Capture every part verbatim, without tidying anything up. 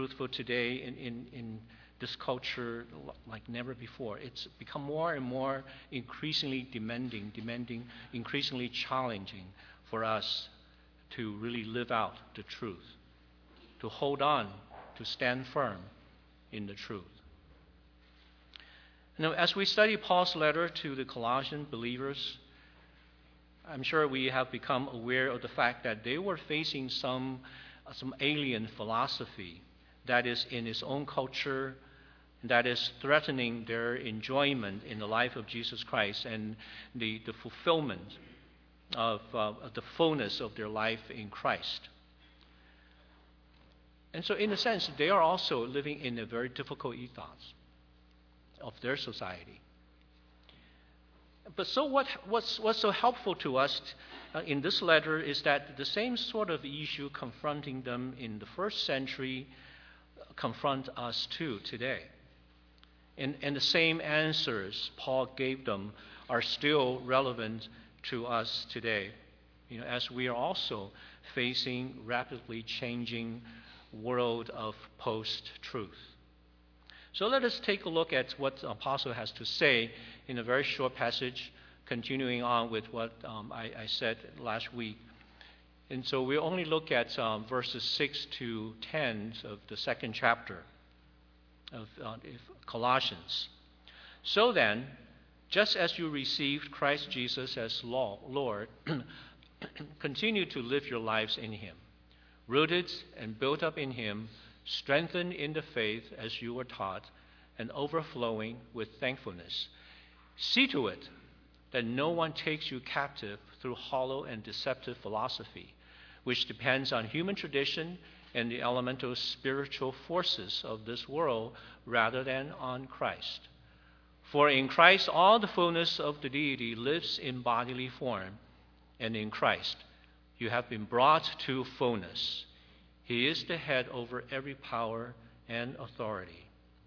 truthful today in, in, in this culture like never before. It's become more and more increasingly demanding, demanding, increasingly challenging for us to really live out the truth, to hold on, to stand firm in the truth. Now, as we study Paul's letter to the Colossian believers, I'm sure we have become aware of the fact that they were facing some, uh, some alien philosophy that is in its own culture, that is threatening their enjoyment in the life of Jesus Christ and the, the fulfillment of, uh, of the fullness of their life in Christ. And so, in a sense, they are also living in a very difficult ethos of their society. But so what, what's, what's so helpful to us uh, in this letter is that the same sort of issue confronting them in the first century confront us too today. And, and the same answers Paul gave them are still relevant to us today, you know, as we are also facing rapidly changing world of post-truth. So let us take a look at what the apostle has to say in a very short passage, continuing on with what um, I, I said last week. And so we only look at um, verses six to ten of the second chapter of uh, Colossians. So then, just as you received Christ Jesus as Lord, continue to live your lives in him, rooted and built up in him, strengthened in the faith as you were taught, and overflowing with thankfulness. See to it that no one takes you captive through hollow and deceptive philosophy, which depends on human tradition and the elemental spiritual forces of this world rather than on Christ. For in Christ all the fullness of the deity lives in bodily form, and in Christ you have been brought to fullness. He is the head over every power and authority.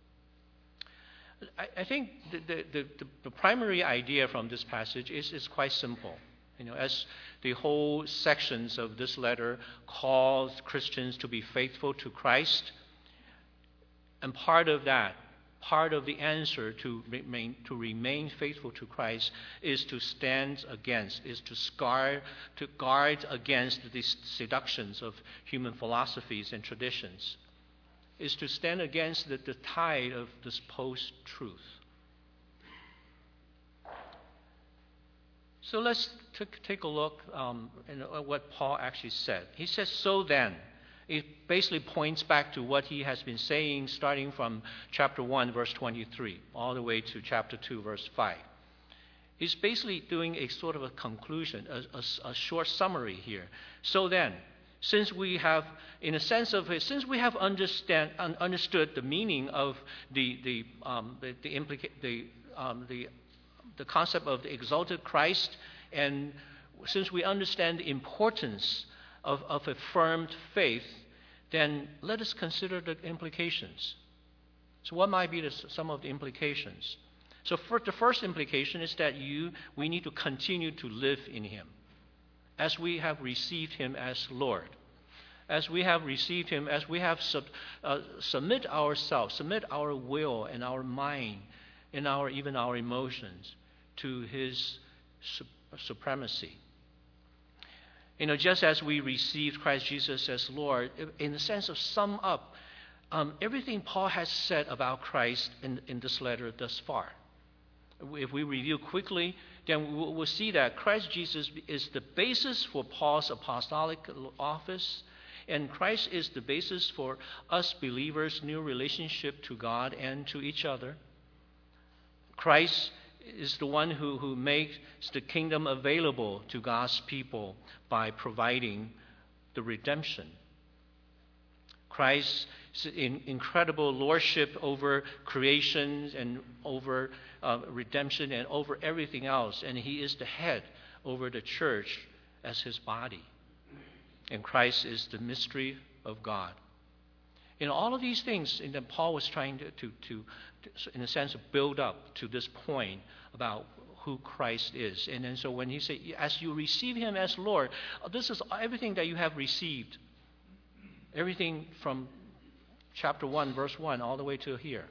I, I think the, the, the, the primary idea from this passage is, is quite simple. You know, as the whole sections of this letter calls Christians to be faithful to Christ, and part of that, part of the answer to remain, to remain faithful to Christ is to stand against, is to guard, to guard against the seductions of human philosophies and traditions, is to stand against the, the tide of this post-truth. So let's t- take a look um, at what Paul actually said. He says, so then. It basically points back to what he has been saying starting from chapter one, verse twenty-three, all the way to chapter two, verse five. He's basically doing a sort of a conclusion, a, a, a short summary here. So then, since we have, in a sense of it, since we have understand, un, understood the meaning of the the um, the the, implica- the, um, the the concept of the exalted Christ, and since we understand the importance of, of affirmed faith, then let us consider the implications. So what might be the, some of the implications? So for the first implication is that you we need to continue to live in him as we have received him as Lord. As we have received him, as we have sub, uh, submit ourselves, submit our will and our mind and our even our emotions to his su- supremacy. You know, just as we received Christ Jesus as Lord, in the sense of sum up um, everything Paul has said about Christ in, in this letter thus far. If we review quickly, then we'll, we'll see that Christ Jesus is the basis for Paul's apostolic office, and Christ is the basis for us believers' new relationship to God and to each other. Christ is the one who, who makes the kingdom available to God's people by providing the redemption. Christ's in, incredible lordship over creation and over uh, redemption and over everything else, and he is the head over the church as his body. And Christ is the mystery of God. In all of these things, and then Paul was trying to, to, to, to, in a sense, build up to this point about who Christ is. And then so when he said, as you receive him as Lord, this is everything that you have received. Everything from chapter one, verse one, all the way to here.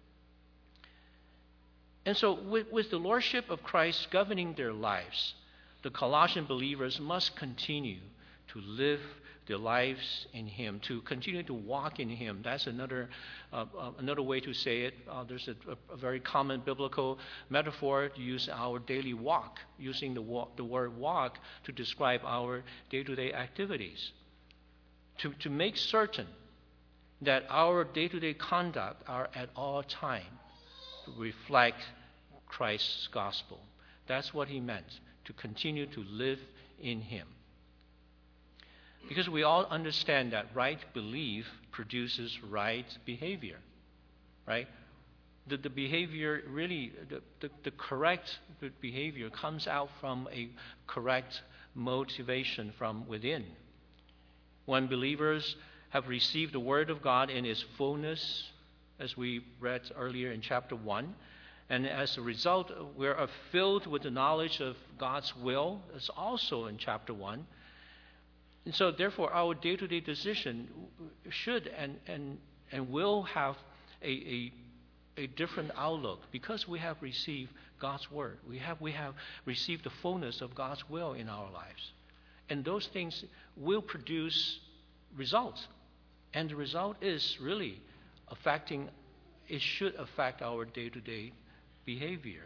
And so with, with the lordship of Christ governing their lives, the Colossian believers must continue to live their lives in Him, to continue to walk in Him. That's another uh, uh, another way to say it. Uh, there's a, a very common biblical metaphor to use our daily walk, using the, walk, the word walk to describe our day-to-day activities. To, to make certain that our day-to-day conduct are at all time reflect Christ's gospel. That's what he meant, to continue to live in Him. Because we all understand that right belief produces right behavior, right? The, the behavior really, the, the, the correct behavior comes out from a correct motivation from within. When believers have received the Word of God in its fullness, as we read earlier in chapter one, and as a result, we're filled with the knowledge of God's will, as also in chapter one. And so, therefore, our day-to-day decision should and, and, and will have a, a, a different outlook because we have received God's Word. We have, we have received the fullness of God's will in our lives. And those things will produce results. And the result is really affecting, it should affect our day-to-day behavior.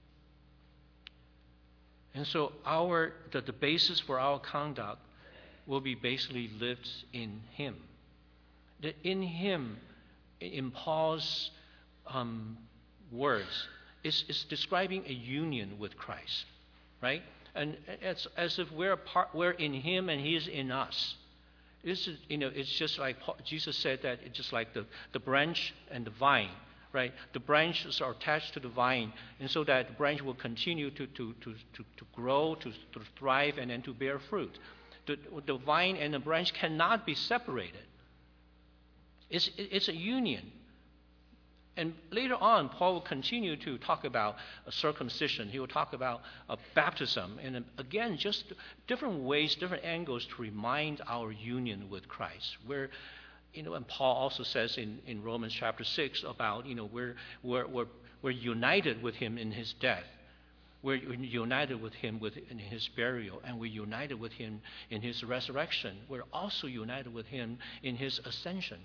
And so our the, the basis for our conduct will be basically lived in Him. That in Him, in Paul's um, words, is, is describing a union with Christ, right? And it's as if we're a part, we're in Him and He is in us. This is, you know, it's just like Paul, Jesus said that it's just like the, the branch and the vine, right? The branches are attached to the vine, and so that the branch will continue to, to, to, to, to grow, to, to thrive, and then to bear fruit. The, the vine and the branch cannot be separated. It's, it's a union. And later on, Paul will continue to talk about a circumcision. He will talk about a baptism. And again, just different ways, different angles to remind our union with Christ. Where, you know, and Paul also says in, in Romans chapter six about, you know, we're, we're, we're, we're united with Him in His death. We're united with Him with, in His burial, and we're united with Him in His resurrection. We're also united with Him in His ascension.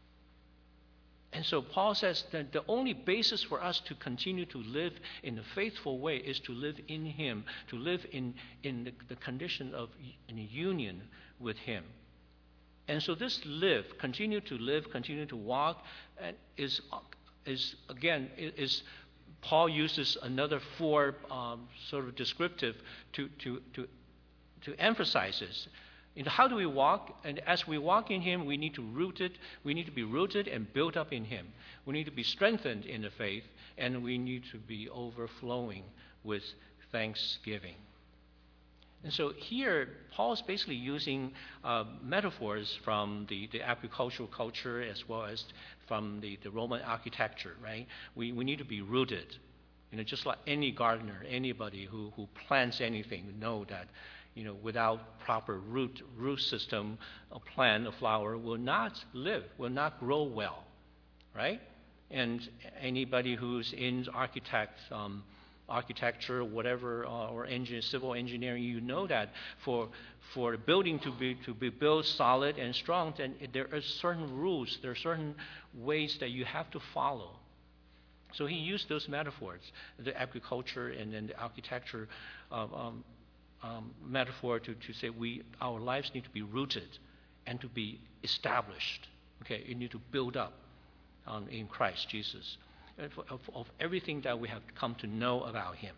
And so Paul says that the only basis for us to continue to live in a faithful way is to live in Him, to live in, in the, the condition of in union with Him. And so this live, continue to live, continue to walk, and is, is again, is Paul uses another four um, sort of descriptive to, to, to, to emphasize this. You know, how do we walk? And as we walk in Him, we need to root it. We need to be rooted and built up in Him. We need to be strengthened in the faith, and we need to be overflowing with thanksgiving. And so here, Paul is basically using uh, metaphors from the, the agricultural culture as well as from the, the Roman architecture, right? We, we need to be rooted. You know, just like any gardener, anybody who, who plants anything know that, you know, without proper root root system, a plant, a flower will not live, will not grow well, right? And anybody who's in architect, um, architecture, whatever, uh, or engine, civil engineering, you know that for for a building to be to be built solid and strong, then there are certain rules, there are certain ways that you have to follow. So he used those metaphors, the agriculture and then the architecture uh, um, um, metaphor to, to say we our lives need to be rooted and to be established. Okay, you need to build up um, in Christ Jesus. Of, of everything that we have come to know about Him.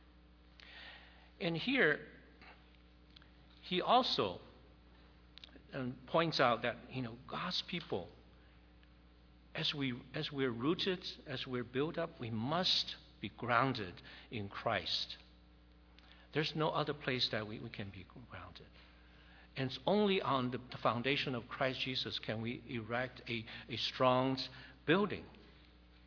And here, he also um, points out that, you know, God's people, as we as we're rooted, as we're built up, we must be grounded in Christ. There's no other place that we, we can be grounded. And it's only on the, the foundation of Christ Jesus can we erect a, a strong building.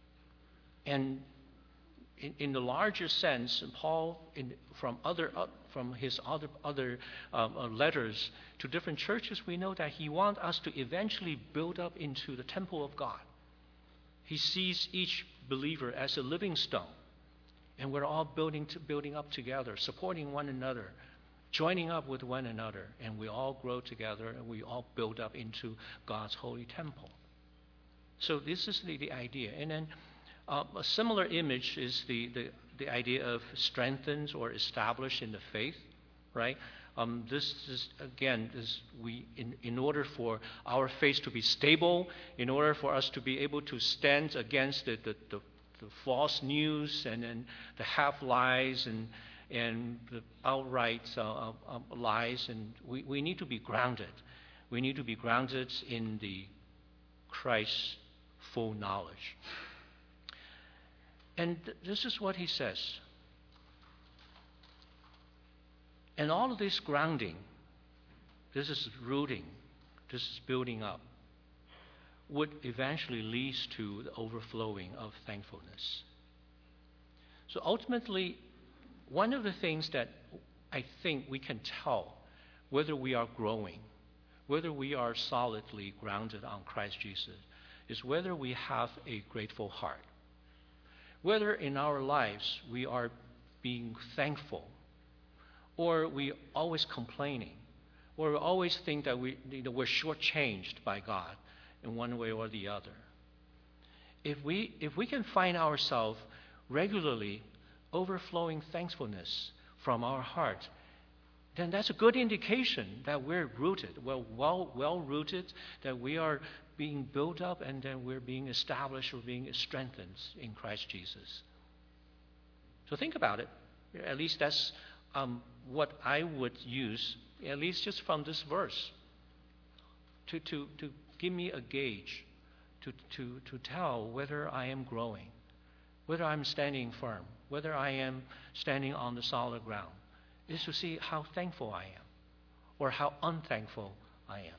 And in, in the larger sense, Paul, in, from other uh, from his other, other um, uh, letters to different churches, we know that he wants us to eventually build up into the temple of God. He sees each believer as a living stone, and we're all building, to, building up together, supporting one another, joining up with one another, and we all grow together, and we all build up into God's holy temple. So this is the, the idea. And then uh, a similar image is the, the, the idea of strengthened or established in the faith, right? Um, this is, again, this we in, in order for our faith to be stable, in order for us to be able to stand against the, the, the, the false news and, and the half-lies and and the outright uh, uh, lies, and we, we need to be grounded. We need to be grounded in the Christ's full knowledge. And th- this is what he says. And all of this grounding, this is rooting, this is building up, would eventually lead to the overflowing of thankfulness. So ultimately, one of the things that I think we can tell whether we are growing, whether we are solidly grounded on Christ Jesus, is whether we have a grateful heart. Whether in our lives we are being thankful, or we always complaining, or we always think that we, you know, we're shortchanged by God in one way or the other. If we, if we can find ourselves regularly overflowing thankfulness from our heart, then that's a good indication that we're rooted, well, well, well rooted, that we are being built up, and then we're being established or being strengthened in Christ Jesus. So think about it. At least that's um, what I would use, at least just from this verse, to, to, to give me a gauge, to, to, to tell whether I am growing, whether I'm standing firm, whether I am standing on the solid ground, is to see how thankful I am or how unthankful I am.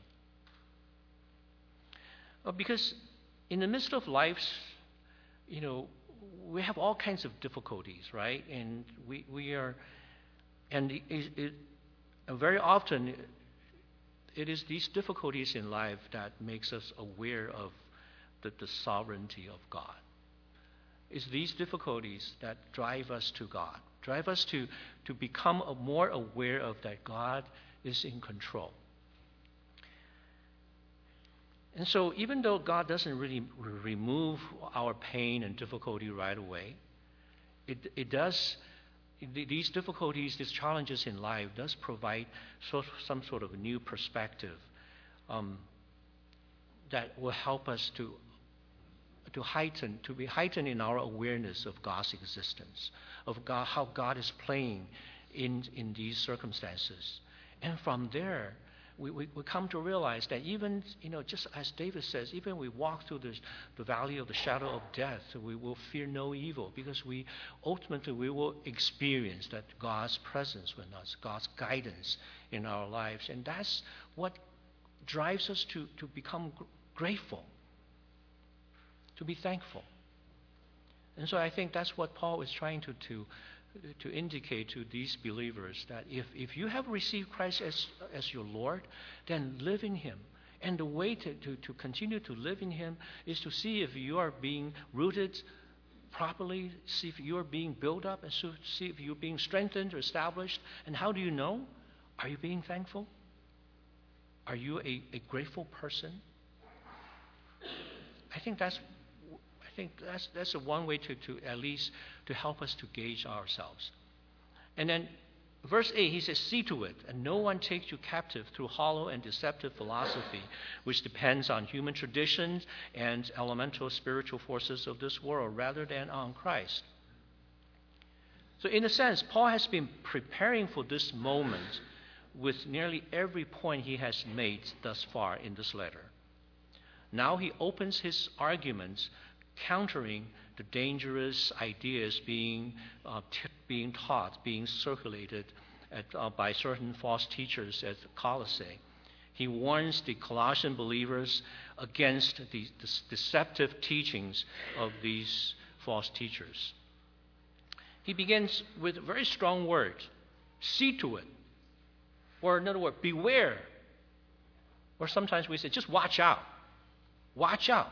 Well, because in the midst of life, you know, we have all kinds of difficulties, right? And we, we are, and it, it, very often it is these difficulties in life that makes us aware of the, the sovereignty of God. It's these difficulties that drive us to God, drive us to, to become a more aware of that God is in control. And so even though God doesn't really re- remove our pain and difficulty right away, it, it does, it, these difficulties, these challenges in life does provide so, some sort of a new perspective um, that will help us to to heighten, to be heightened in our awareness of God's existence, of God, how God is playing in, in these circumstances. And from there, we, we, we come to realize that even, you know, just as David says, even we walk through this, the valley of the shadow of death, we will fear no evil, because we ultimately we will experience that God's presence with us, God's guidance in our lives. And that's what drives us to, to become gr- grateful. To be thankful. And so I think that's what Paul is trying to, to, to indicate to these believers, that if, if you have received Christ as, as your Lord, then live in Him. And the way to, to, to continue to live in Him is to see if you are being rooted properly, see if you are being built up, and so see if you're being strengthened or established. And how do you know? Are you being thankful? Are you a, a grateful person? I think that's I think that's that's a one way to, to at least to help us to gauge ourselves. And then verse eight, he says, "See to it, and no one takes you captive through hollow and deceptive philosophy, which depends on human traditions and elemental spiritual forces of this world, rather than on Christ." So in a sense, Paul has been preparing for this moment with nearly every point he has made thus far in this letter. Now he opens his arguments countering the dangerous ideas being uh, t- being taught, being circulated at, uh, by certain false teachers at Colossae. He warns the Colossian believers against the, the deceptive teachings of these false teachers. He begins with a very strong word, See to it. Or in other words, beware. Or sometimes we say, just watch out. Watch out.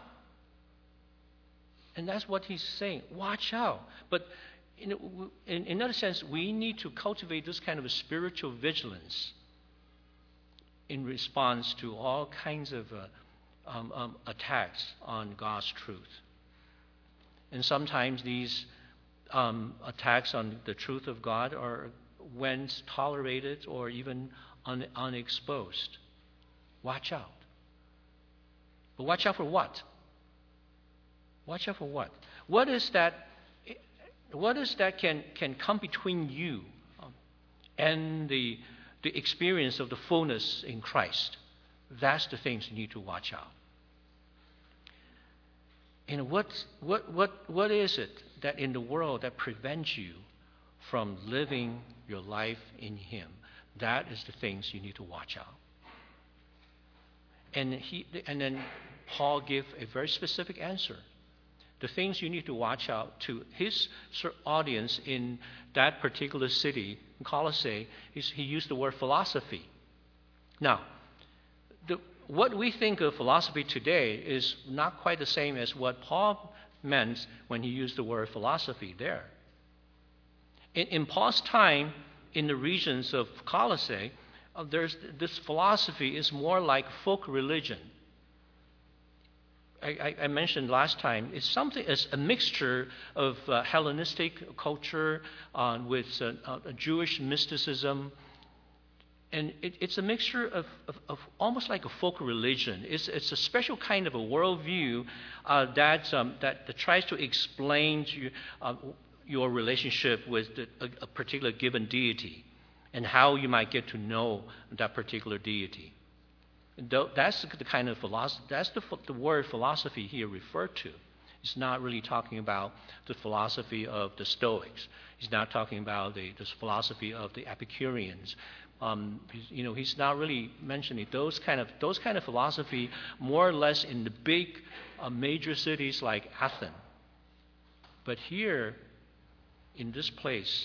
And that's what he's saying. Watch out. But in, in, in another sense, we need to cultivate this kind of a spiritual vigilance in response to all kinds of uh, um, um, attacks on God's truth. And sometimes these um, attacks on the truth of God are when tolerated or even un- unexposed. Watch out. But watch out for what? Watch out for what? What is that? What is that can, can come between you um, and the the experience of the fullness in Christ? That's the things you need to watch out. And what what what what is it that in the world that prevents you from living your life in Him? That is the things you need to watch out. And he and then Paul gave a very specific answer. The things you need to watch out to his audience in that particular city, in Colossae, he used the word philosophy. Now, the, what we think of philosophy today is not quite the same as what Paul meant when he used the word philosophy there. In, in Paul's time, in the regions of Colossae, uh, there's this philosophy is more like folk religion. I, I mentioned last time, it's something, it's a mixture of uh, Hellenistic culture uh, with uh, uh, Jewish mysticism. And it, it's a mixture of, of, of almost like a folk religion. It's, it's a special kind of a worldview uh, that, um, that, that tries to explain to you, uh, your relationship with the, a, a particular given deity and how you might get to know that particular deity. That's the kind of philosophy, that's the, the word philosophy here referred to. It's not really talking about the philosophy of the Stoics. He's not talking about the, the philosophy of the Epicureans. Um, you know, he's not really mentioning those kind of those kind of philosophy more or less in the big uh, major cities like Athens. But here, in this place,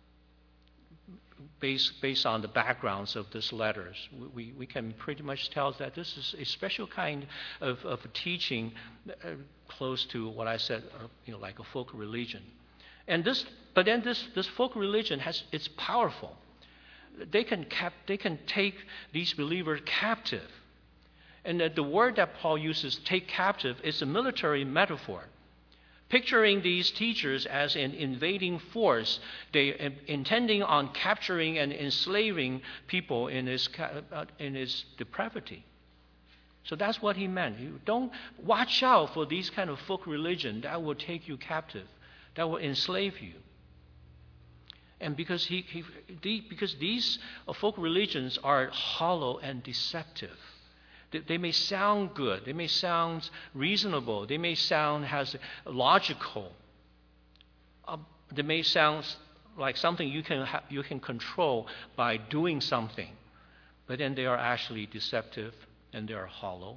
Based, based on the backgrounds of these letters, we, we can pretty much tell that this is a special kind of, of teaching uh, close to what I said, uh, you know, like a folk religion. And this, but then this, this folk religion has, it's powerful. They can cap, they can take these believers captive. And the, the word that Paul uses, take captive, is a military metaphor. Picturing these teachers as an invading force, they intending on capturing and enslaving people in his in his depravity. So that's what he meant. You don't watch out for these kind of folk religion that will take you captive, that will enslave you. And because he, he the, because these folk religions are hollow and deceptive. They may sound good. They may sound reasonable. They may sound has logical. Uh, they may sound like something you can ha- you can control by doing something, but then they are actually deceptive and they are hollow.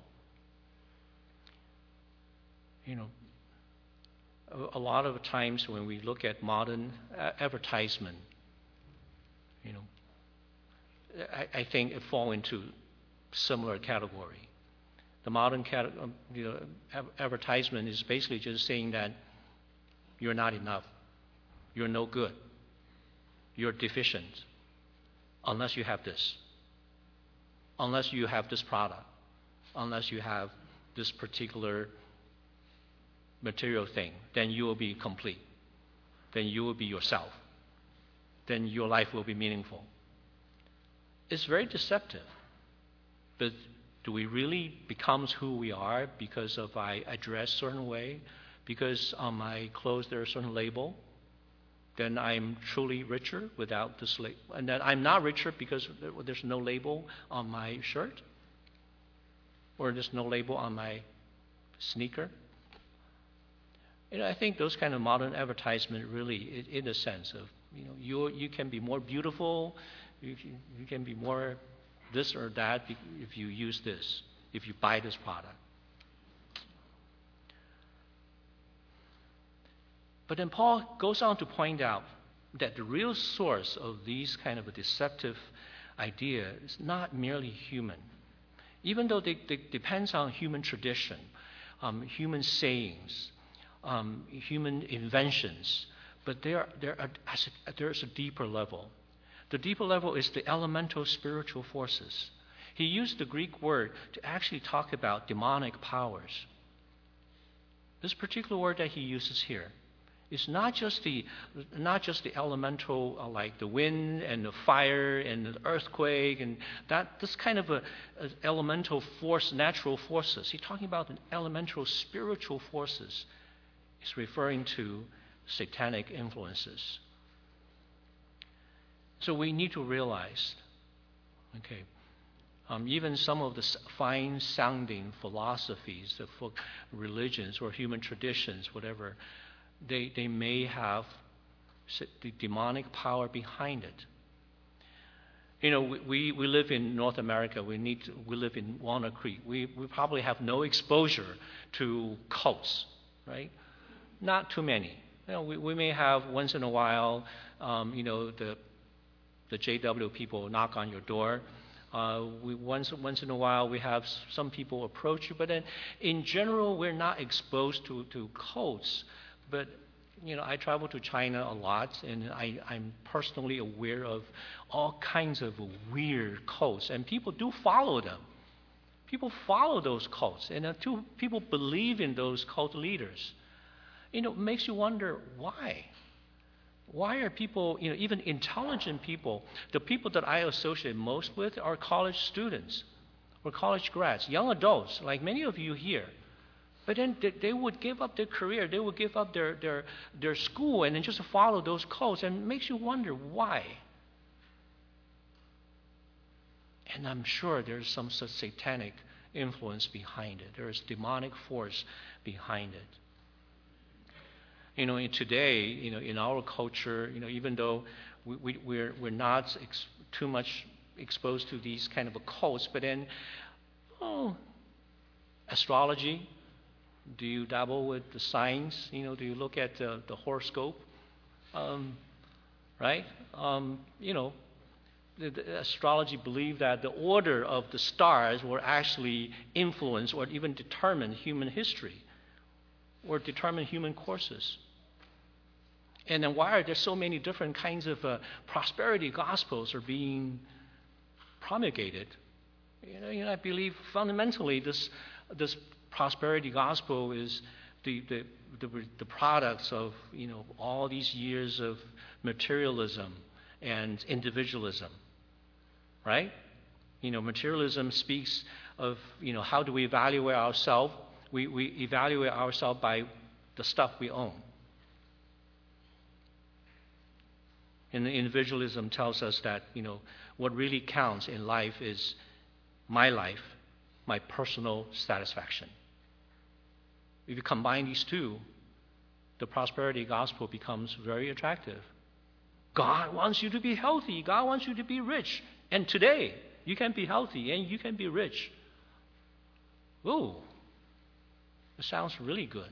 You know, a, a lot of times when we look at modern uh, advertisement, you know, I, I think it falls into similar category. The modern cat, you know, advertisement is basically just saying that you're not enough, you're no good, you're deficient, unless you have this, unless you have this product, unless you have this particular material thing, then you will be complete, then you will be yourself, then your life will be meaningful. It's very deceptive. But do we really become who we are because of I, I dress a certain way, because on my clothes there's a certain label? Then I'm truly richer without this label. And then I'm not richer because there's no label on my shirt, or there's no label on my sneaker. You know, I think those kind of modern advertisement really, in a sense of, you know, you you can be more beautiful, you, you can be more this or that if you use this, if you buy this product. But then Paul goes on to point out that the real source of these kind of a deceptive idea is not merely human. Even though they, they depends on human tradition, um, human sayings, um, human inventions, but there, there are, there's a deeper level. The deeper level is the elemental spiritual forces. He used the Greek word to actually talk about demonic powers. This particular word that he uses here is not just the not just the elemental uh, like the wind and the fire and the earthquake and that this kind of a, a elemental force, natural forces. He's talking about the elemental spiritual forces. He's referring to satanic influences. So we need to realize, okay, um, even some of the fine-sounding philosophies, the religions or human traditions, whatever, they they may have the demonic power behind it. You know, we, we, we live in North America. We need to, we live in Walnut Creek. We we probably have no exposure to cults, right? Not too many. You know, we, we may have once in a while, um, you know, the the J W people knock on your door. Uh, we once once in a while we have some people approach you, but then in general we're not exposed to, to cults. But you know, I travel to China a lot, and I, I'm personally aware of all kinds of weird cults, and people do follow them. People follow those cults, and uh, too, people believe in those cult leaders. You know, it makes you wonder why. Why are people, you know, even intelligent people, the people that I associate most with are college students or college grads, young adults, like many of you here. But then they, they would give up their career, they would give up their, their, their school and then just follow those cults, and it makes you wonder why. And I'm sure there's some such satanic influence behind it. There's demonic force behind it. You know, in today, you know, in our culture, you know, even though we, we, we're we're not ex- too much exposed to these kind of cults, but then, oh, astrology. Do you dabble with the signs? You know, do you look at the, the horoscope? Um, right? Um, you know, the, the astrology believed that the order of the stars will actually influence or even determine human history or determine human courses. And then why are there so many different kinds of uh, prosperity gospels are being promulgated? You know, you know, I believe fundamentally this this prosperity gospel is the, the the the products of, you know, all these years of materialism and individualism, right? You know, materialism speaks of, you know, how do we evaluate ourselves? We we evaluate ourselves by the stuff we own. And the individualism tells us that, you know, what really counts in life is my life, my personal satisfaction. If you combine these two, the prosperity gospel becomes very attractive. God wants you to be healthy. God wants you to be rich. And today, you can be healthy and you can be rich. Ooh, it sounds really good.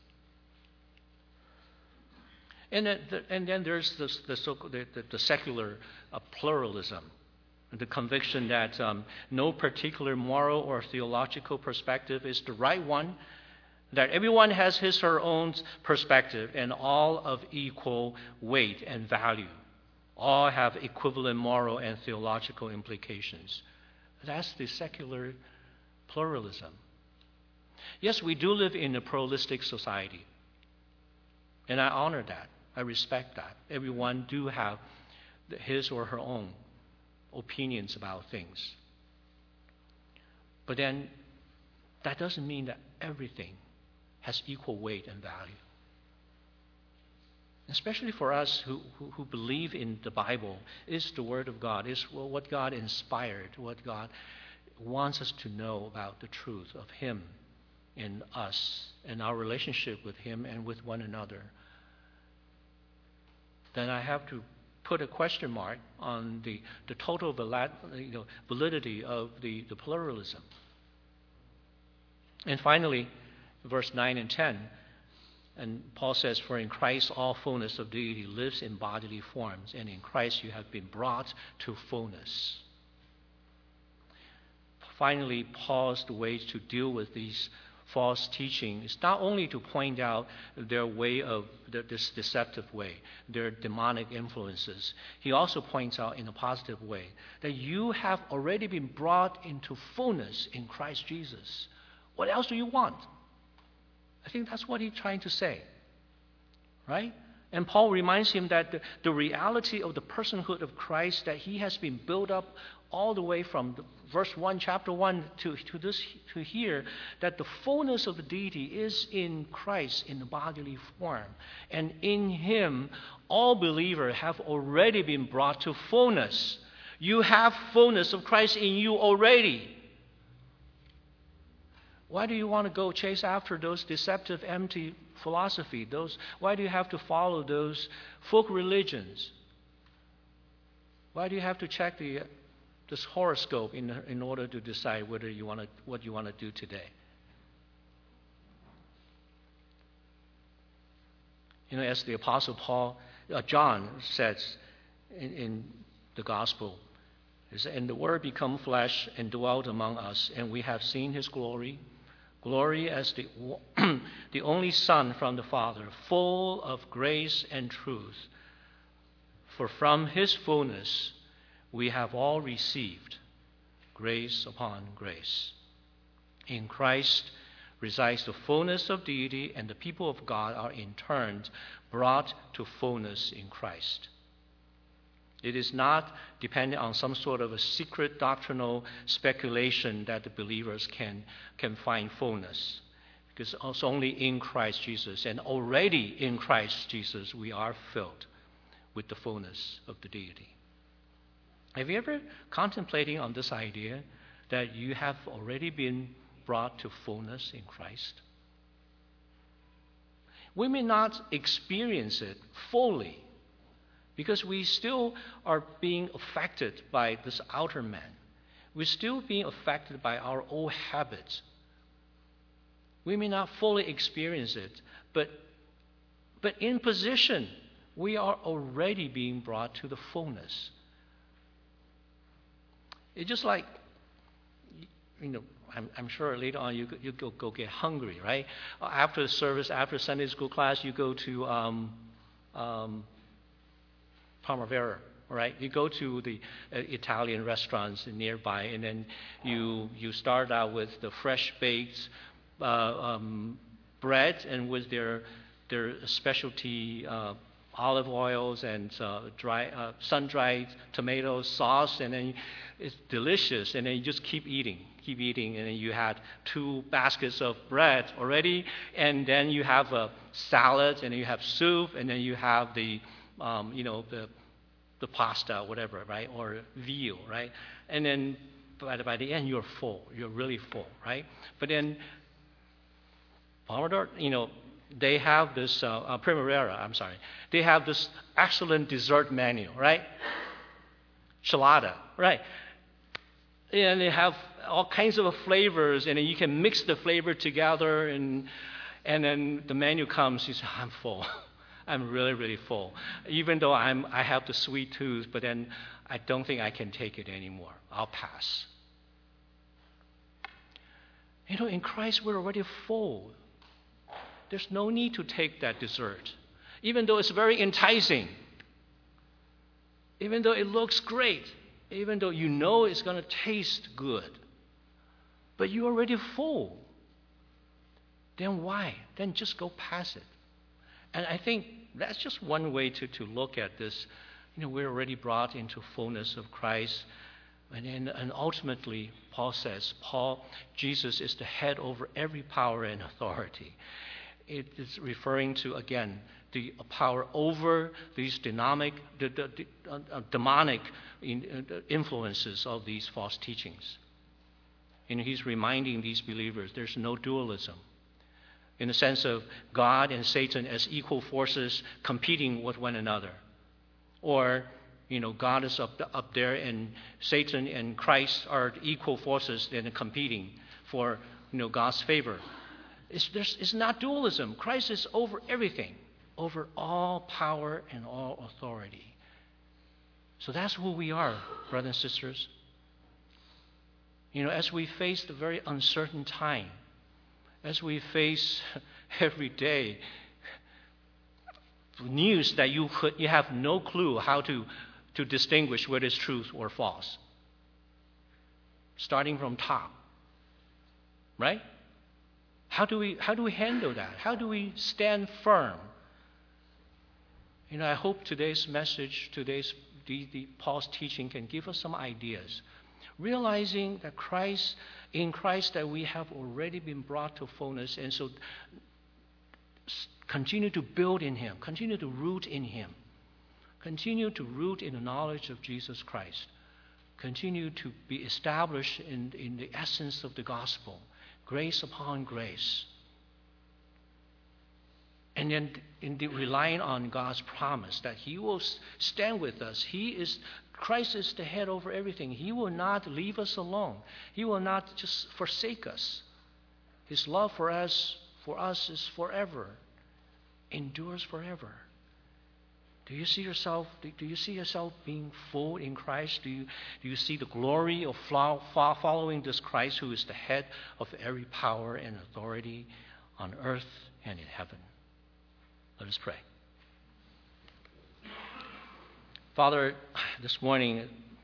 And then, the, and then there's this, the, so, the, the, the secular uh, pluralism, the conviction that um, no particular moral or theological perspective is the right one, that everyone has his or her own perspective and all of equal weight and value. All have equivalent moral and theological implications. That's the secular pluralism. Yes, we do live in a pluralistic society, and I honor that. I respect that. Everyone do have his or her own opinions about things. But then that doesn't mean that everything has equal weight and value. Especially for us who, who, who believe in the Bible, is the Word of God, is what God inspired, what God wants us to know about the truth of Him in us and our relationship with Him and with one another. Then I have to put a question mark on the, the total valid, you know, validity of the, the pluralism. And finally, verse nine and ten, And Paul says, for in Christ all fullness of deity lives in bodily forms, and in Christ you have been brought to fullness. Finally, Paul's way to deal with these false teaching is not only to point out their way of this deceptive way, their demonic influences. He also points out in a positive way that you have already been brought into fullness in Christ Jesus. What else do you want? I think that's what he's trying to say, right? And Paul reminds him that the, the reality of the personhood of Christ, that he has been built up all the way from the, verse one, chapter one to, to this to here, that the fullness of the deity is in Christ in the bodily form. And in him, all believers have already been brought to fullness. You have fullness of Christ in you already. Why do you want to go chase after those deceptive, empty philosophy? Those, why do you have to follow those folk religions? Why do you have to check the this horoscope in in order to decide whether you want to what you want to do today? You know, as the Apostle Paul, uh, John says in, in the Gospel, is, and the Word become flesh and dwelt among us, and we have seen His glory. Glory as the, the only Son from the Father, full of grace and truth. For from his fullness we have all received grace upon grace. In Christ resides the fullness of deity, and the people of God are in turn brought to fullness in Christ. It is not dependent on some sort of a secret doctrinal speculation that the believers can, can find fullness. Because it's only in Christ Jesus, and already in Christ Jesus, we are filled with the fullness of the deity. Have you ever contemplated on this idea that you have already been brought to fullness in Christ? We may not experience it fully, because we still are being affected by this outer man. We're still being affected by our old habits. We may not fully experience it, but, but in position, we are already being brought to the fullness. It's just like, you know, I'm, I'm sure later on you, you go, go get hungry, right? After the service, after Sunday school class, you go to um, um, Primavera, right? You go to the uh, Italian restaurants nearby, and then you you start out with the fresh baked uh, um, bread, and with their their specialty uh, olive oils and uh, dry uh, sun-dried tomato sauce, and then it's delicious. And then you just keep eating, keep eating, and then you had two baskets of bread already, and then you have a salad, and then you have soup, and then you have the um, you know the the pasta, whatever, right, or veal, right? And then by the, by the end, you're full. You're really full, right? But then, Pomodoro, you know, they have this, uh, uh, Primavera, I'm sorry, they have this excellent dessert menu, right? Chelada, right? And they have all kinds of flavors, and then you can mix the flavor together, and and then the menu comes, you say, I'm full. I'm really, really full. Even though I'm, I have the sweet tooth, but then I don't think I can take it anymore. I'll pass. You know, in Christ, we're already full. There's no need to take that dessert. Even though it's very enticing, even though it looks great, even though you know it's going to taste good, but you're already full. Then why? Then just go past it. And I think that's just one way to, to look at this. You know, we're already brought into fullness of Christ. And, then, and ultimately, Paul says, Paul, Jesus is the head over every power and authority. It is referring to, again, the power over these dynamic, the, the, the, uh, demonic in, uh, influences of these false teachings. And he's reminding these believers there's no dualism, in the sense of God and Satan as equal forces competing with one another. Or, you know, God is up, up there and Satan and Christ are equal forces that are competing for, you know, God's favor. It's, there's, it's not dualism. Christ is over everything, over all power and all authority. So that's who we are, brothers and sisters. You know, as we face the very uncertain time, as we face every day news that you could, you have no clue how to, to distinguish whether it's truth or false. Starting from top. Right? How do we how do we handle that? How do we stand firm? You know, I hope today's message, today's the, the Paul's teaching can give us some ideas. Realizing that Christ, in Christ that we have already been brought to fullness, and so continue to build in Him, continue to root in Him, continue to root in the knowledge of Jesus Christ, continue to be established in, in the essence of the gospel, grace upon grace. And then in the relying on God's promise that He will stand with us. He is Christ is the head over everything. He will not leave us alone. He will not just forsake us. His love for us for us is forever, endures forever. Do you see yourself? Do you see yourself being full in Christ? Do you do you see the glory of following this Christ, who is the head of every power and authority on earth and in heaven? Let us pray. Father, this morning